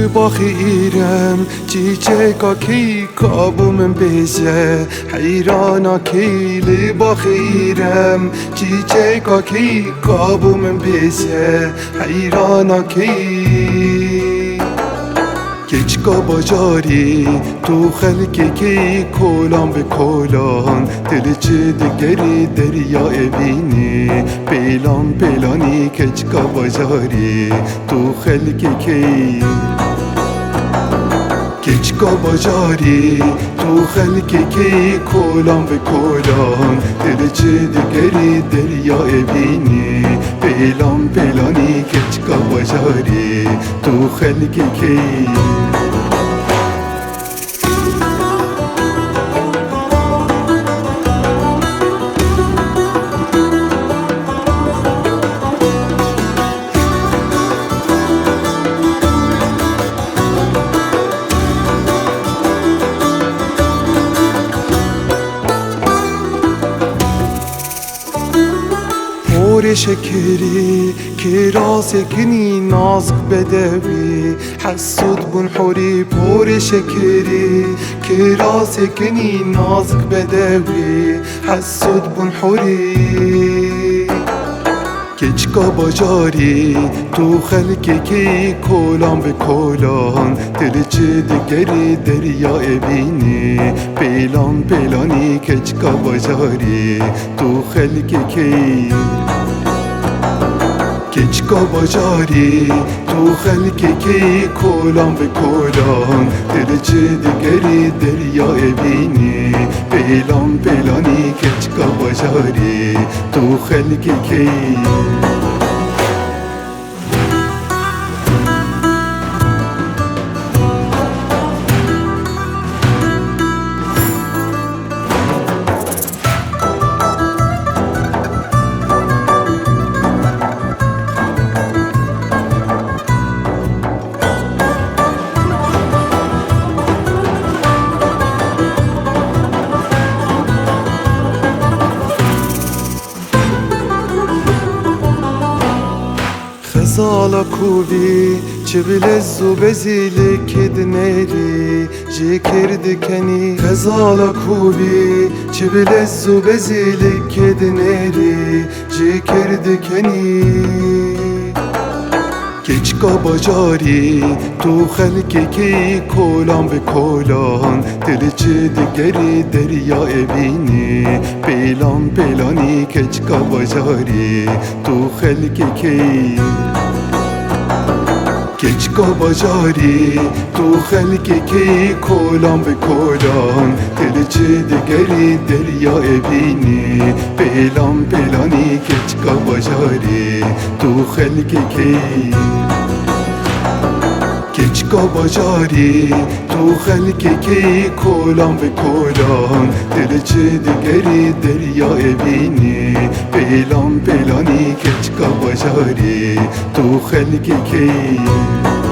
باخیرم چیچکا کی کابوم بیزه حیرانا کی باخیرم چیچکا کی کابوم بیزه حیرانا کی کچکا باجاری تو خلکی کی کولان به کولان دل چه دگری دریا بینی پیلان پیلانی کچکا باجاری تو خلکی کی کچکا باجاری تو خلکی کی کولان به کولان دل چه دگری دریا بینی پیلان پیلانی کچکا باجاری تو خلکی کی شکری که راسکنی نازک بدوی حسود بون حوری پور شکری که راسکنی نازک بدوی حسود بون حوری کچکا باجاری تو خلکی کی کولان به کولان دل چه دگری دریا بینی پیلان پیلانی کچکا باجاری تو خلکی کی کچکا باجاری تو خلکی کی کولان به کولان دل چه دگری دریا بینی پیلان پیلانی کچکا باجاری تو خلکی کی خزالا کوبی چه بلزو بزیلی کد نیری جی کرد کنی خزالا کوبی چه بلزو بزیلی کد نیری جی کرد کنی کچکا باجاری تو خلکی کی کولان به کولان دل چه دگری دریا بینی پیلان پیلانی کچکا باجاری تو خلکی کی کچکا باجاری تو خلکی کی کولان به کولان دل چه دگری دریا بینی پیلان پیلانی کچکا باجاری تو خلکی کی کچکا باجاری تو خلکی کی کولان به کولان دل چه دگری دریا بینی پیلان پیلانی کچکا باجاری تو خلکی کی